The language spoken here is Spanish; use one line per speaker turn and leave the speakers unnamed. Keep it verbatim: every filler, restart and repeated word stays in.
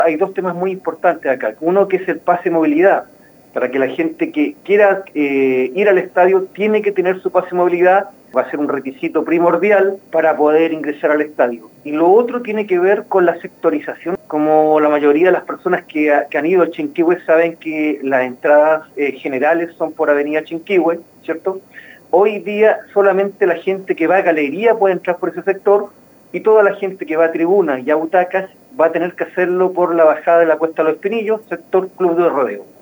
Hay dos temas muy importantes acá. Uno que es el pase movilidad, para que la gente que quiera eh, ir al estadio tiene que tener su pase movilidad, va a ser un requisito primordial para poder ingresar al estadio. Y lo otro tiene que ver con la sectorización. Como la mayoría de las personas que, ha, que han ido a Chinquihue saben que las entradas eh, generales son por Avenida Chinquihue, ¿cierto? Hoy día solamente la gente que va a galería puede entrar por ese sector y toda la gente que va a tribunas y a butacas va a tener que hacerlo por la bajada de la Cuesta de los Espinillos, sector Club de Rodeo.